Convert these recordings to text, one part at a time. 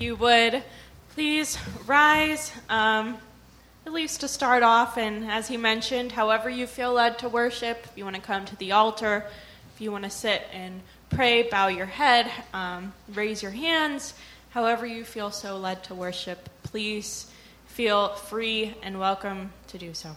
you would please rise, at least to start off, and as he mentioned, however you feel led to worship, if you want to come to the altar, if you want to sit and pray, bow your head, raise your hands, however you feel so led to worship, please feel free and welcome to do so.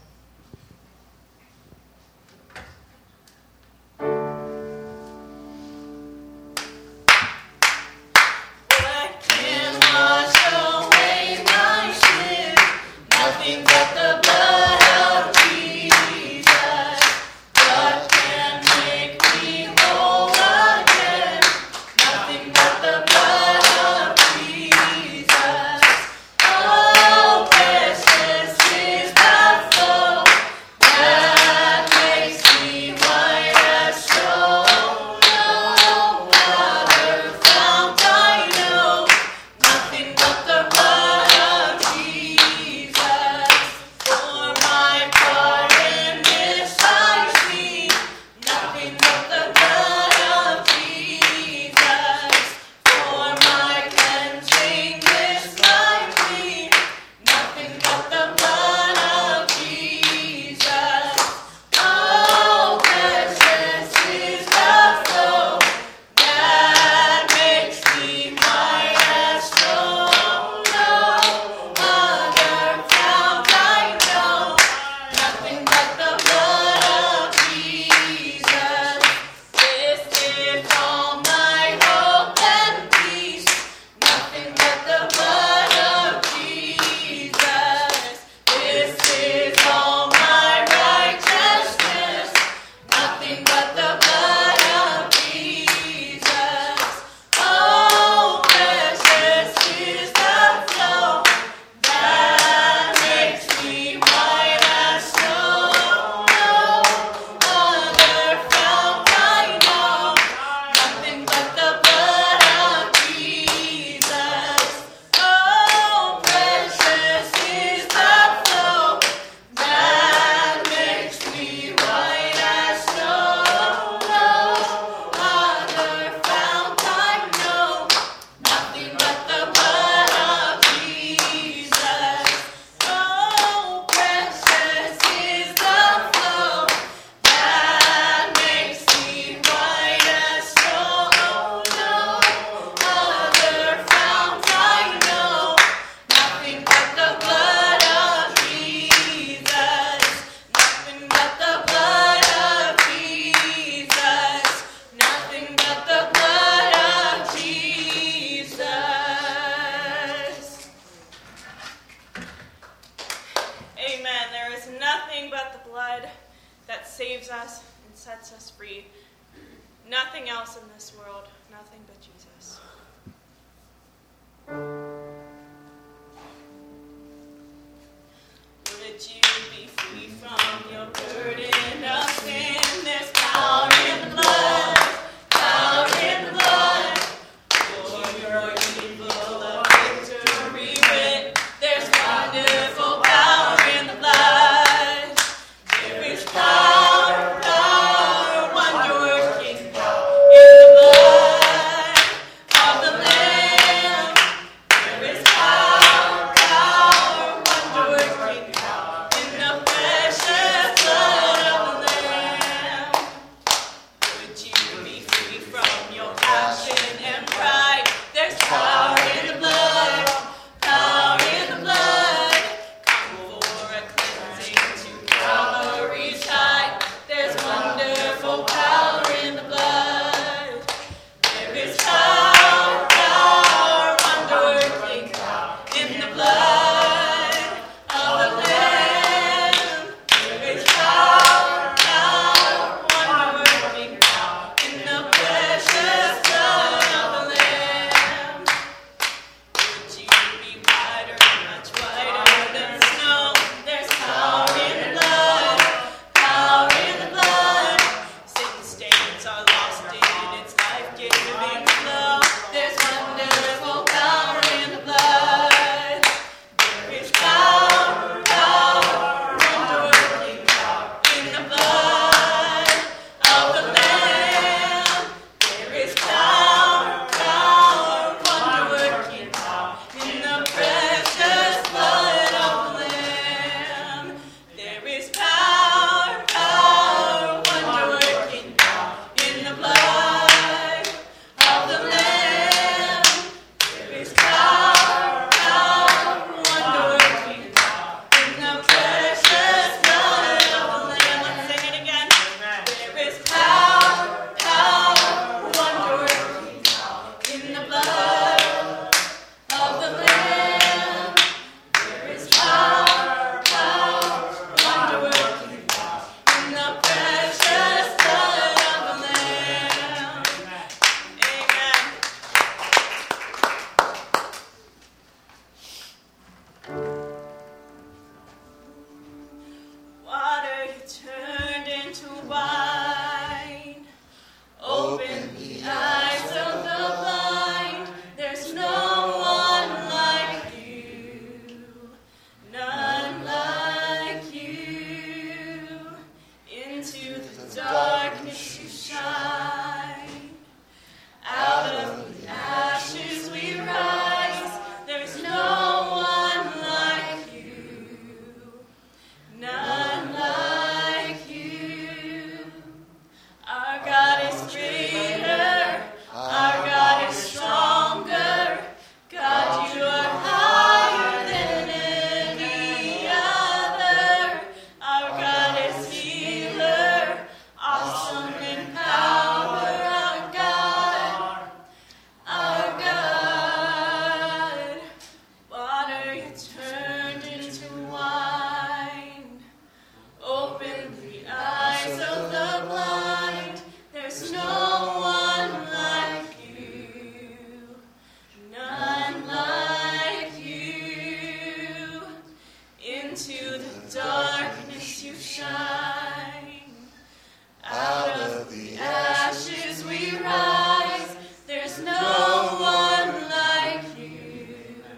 Precious blood turned into wine. Open the eyes of the blind. There's no one like you, none like you. Into the darkness you shine. Out of the ashes we rise. There's no one like you,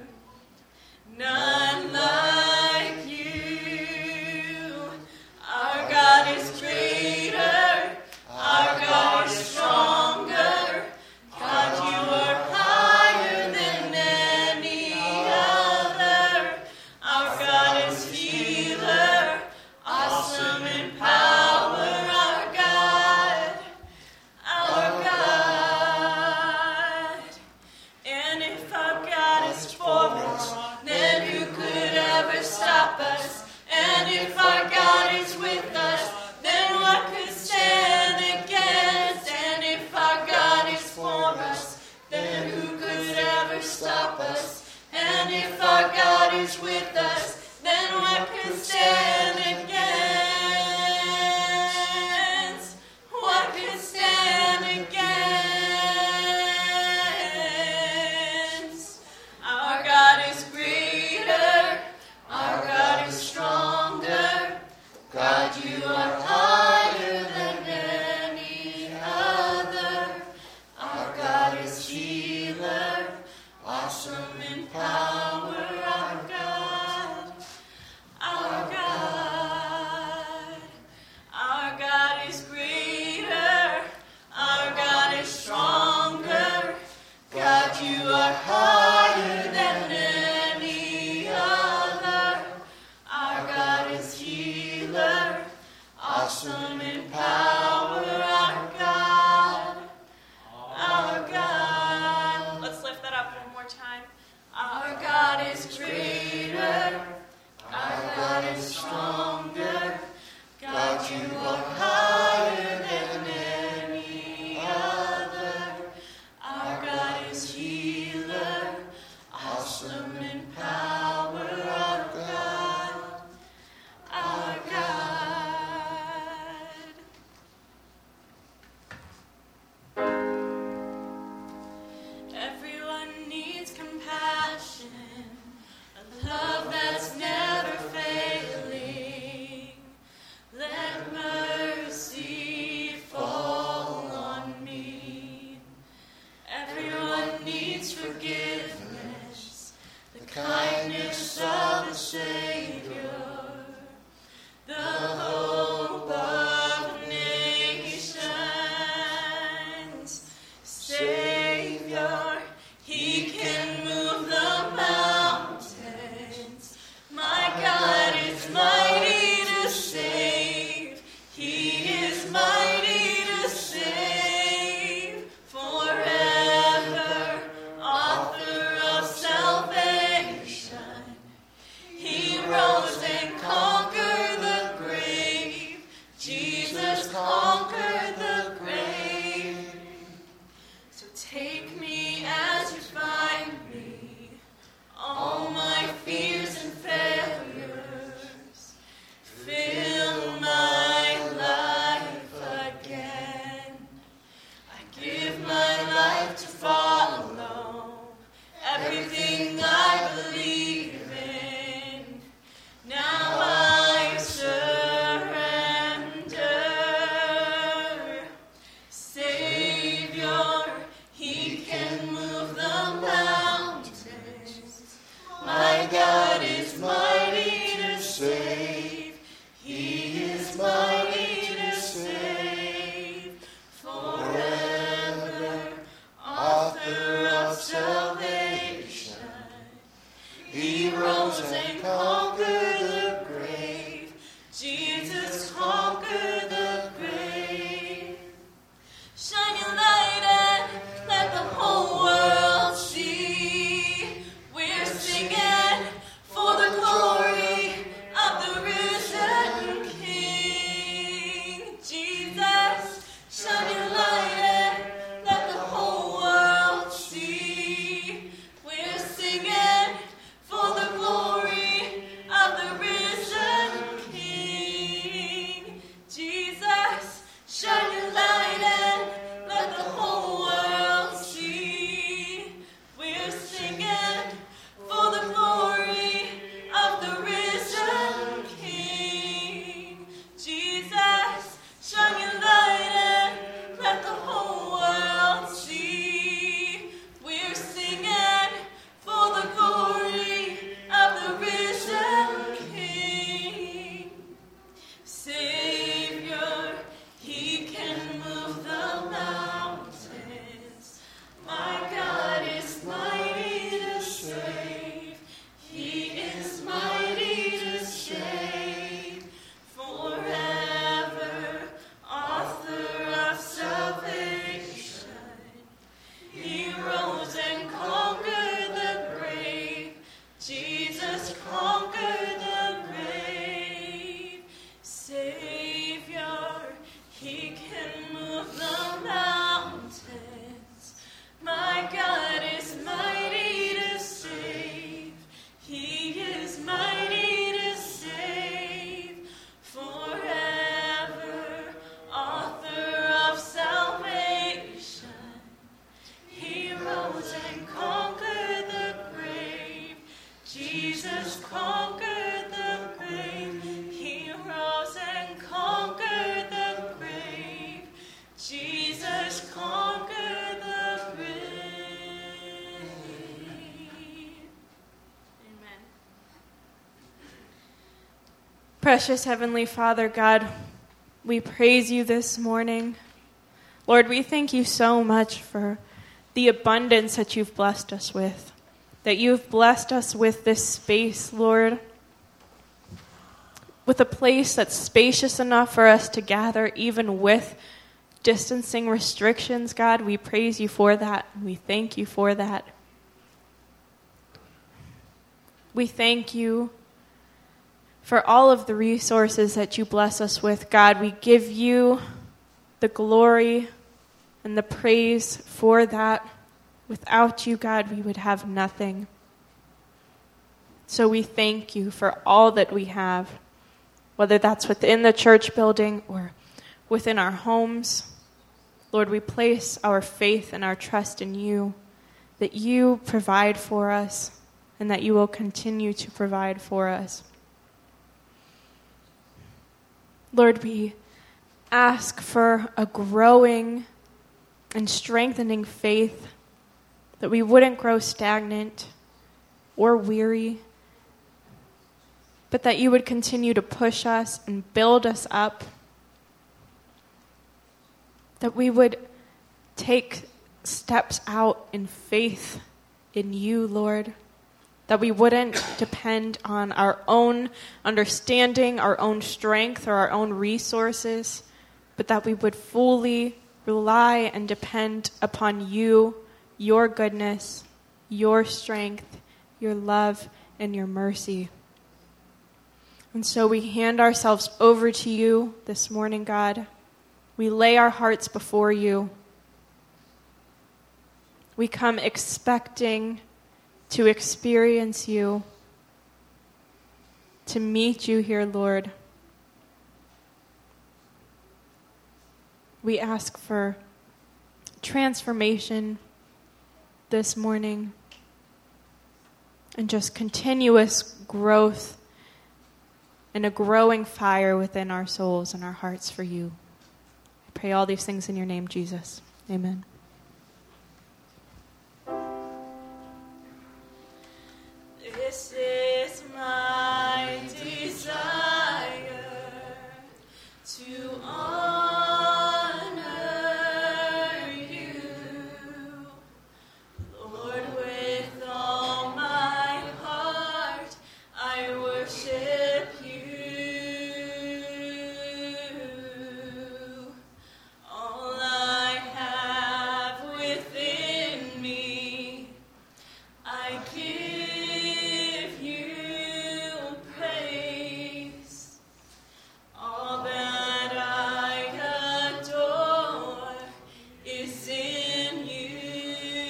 none like you. Our God is greater, our God is stronger. God, you are higher than any other. Our God is healer, awesome in power. Our God, our God. And if our God is for us, then who could ever stop us? And if our God is with us, then what could stand against? And if our God is for us, then who could ever stop us? And if our God is with us, then what could stand against? What could stand against? Our God is greater, our God is stronger. God, you are higher than any other. Our God is healer, awesome in power. Our God, our God. Our God is greater, our God is stronger. God, you are higher than any other. Our God is healer, awesome in power. Our God, our God. Let's lift that up one more time. Our God is greater, our God is stronger. God, you are higher than any other. Our God is healer, awesome in power. Our God, our God. Everyone needs compassion, a love that's never failing. Let mercy fall on me. Everyone needs forgiveness, the kindness of the Savior, the hope of nations. Savior, He can move the mountains. My God is mighty to save. He is mighty to save. Forever, author of salvation. He rose and conquered the grave. Jesus conquered the grave. So take me as you find me, all my fears and failures. Fill my life again. I give my life to follow everything I believe in. Now I surrender. Savior, He can move the mountains. My God is mighty to save. He is mighty to save. Forever, author of salvation. He rose and conquered the grave. Jesus conquered the grave. Shine your light and let the whole world see. We're singing for the glory of the risen King. Jesus, shine your light and let the whole world see. We're singing for the glory conquered the grave. Savior, he can move the mountains. My God is mighty to save. He is mighty to save. Forever, author of salvation. He rose and conquered the grave. Jesus conquered the grave. He rose and conquered the grave. Jesus conquered the grave. Amen. Precious Heavenly Father, God, we praise you this morning. Lord, we thank you so much for the abundance that you've blessed us with, that you've blessed us with this space, Lord, with a place that's spacious enough for us to gather, even with distancing restrictions. God, we praise you for that. We thank you for that. We thank you for all of the resources that you bless us with. God, we give you the glory and the praise for that. Without you, God, we would have nothing. So we thank you for all that we have, whether that's within the church building or within our homes. Lord, we place our faith and our trust in you, that you provide for us and that you will continue to provide for us. Lord, we ask for a growing and strengthening faith, that we wouldn't grow stagnant or weary, but that you would continue to push us and build us up, that we would take steps out in faith in you, Lord, that we wouldn't depend on our own understanding, our own strength, or our own resources, but that we would fully rely and depend upon you, your goodness, your strength, your love, and your mercy. And so we hand ourselves over to you this morning, God. We lay our hearts before you. We come expecting to experience you, to meet you here, Lord. We ask for transformation this morning and just continuous growth and a growing fire within our souls and our hearts for you. I pray all these things in your name, Jesus. Amen. This is my desire to honor you, Lord, with all my heart. I worship you. All I have within me, I give you praise. All that I adore is in you.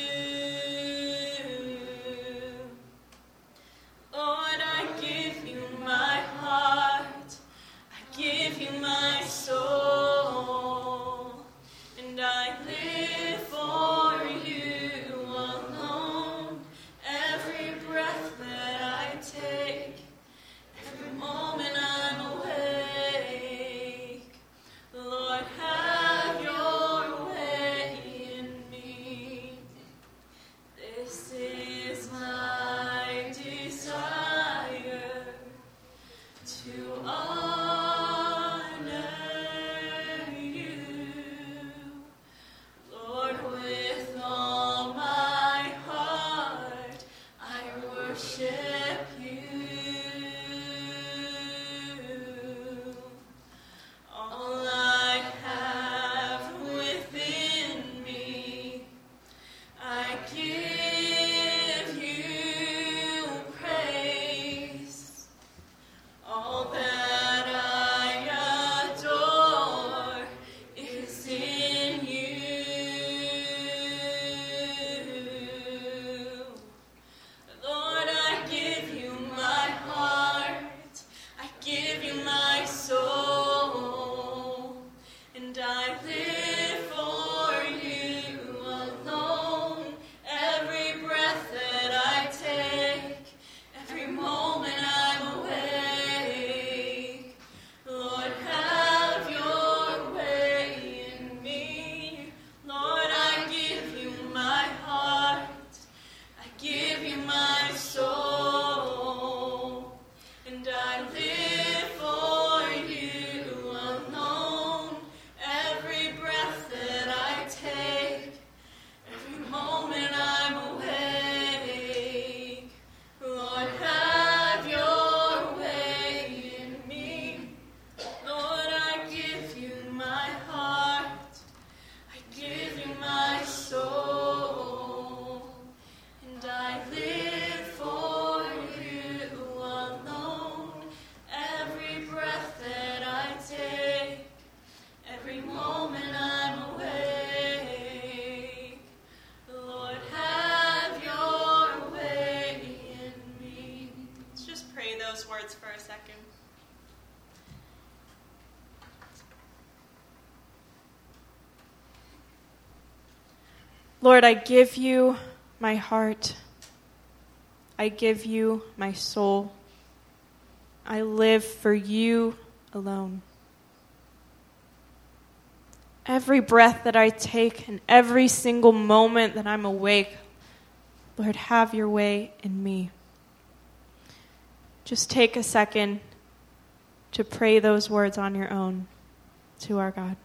Lord, I give you my heart. I give you my soul. And I live for you alone. Every breath that I take, every moment I'm awake, Lord, have your way in me. This is my desire to honor you, Lord, with all my heart. I worship you. All I have within me, I give you praise. those words for a second. Lord, I give you my heart. I give you my soul. I live for you alone. Every breath that I take and every single moment that I'm awake, Lord, have your way in me. Just take a second to pray those words on your own to our God.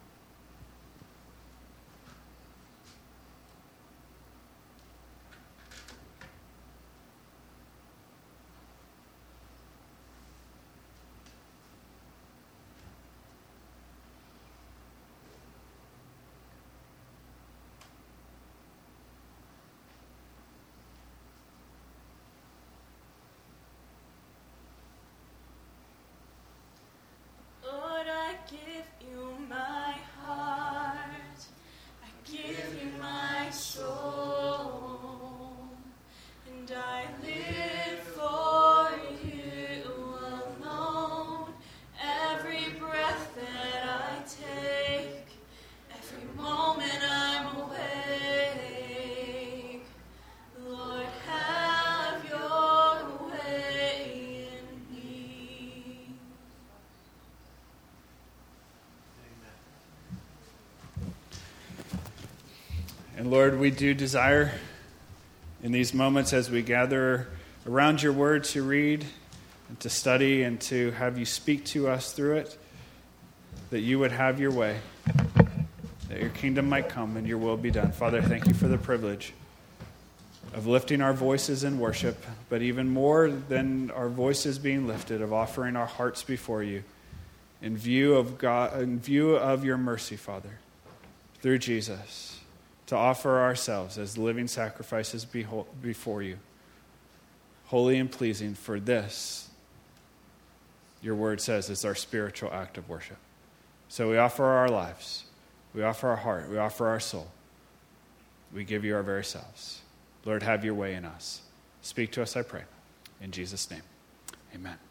And Lord, we do desire in these moments as we gather around your word to read and to study and to have you speak to us through it, that you would have your way, that your kingdom might come and your will be done. Father, thank you for the privilege of lifting our voices in worship, but even more than our voices being lifted, of offering our hearts before you in view of God, in view of your mercy, Father, through Jesus, to offer ourselves as living sacrifices before you, holy and pleasing, for this, your word says, is our spiritual act of worship. So we offer our lives, we offer our heart, we offer our soul. We give you our very selves. Lord, have your way in us. Speak to us, I pray. In Jesus' name, amen.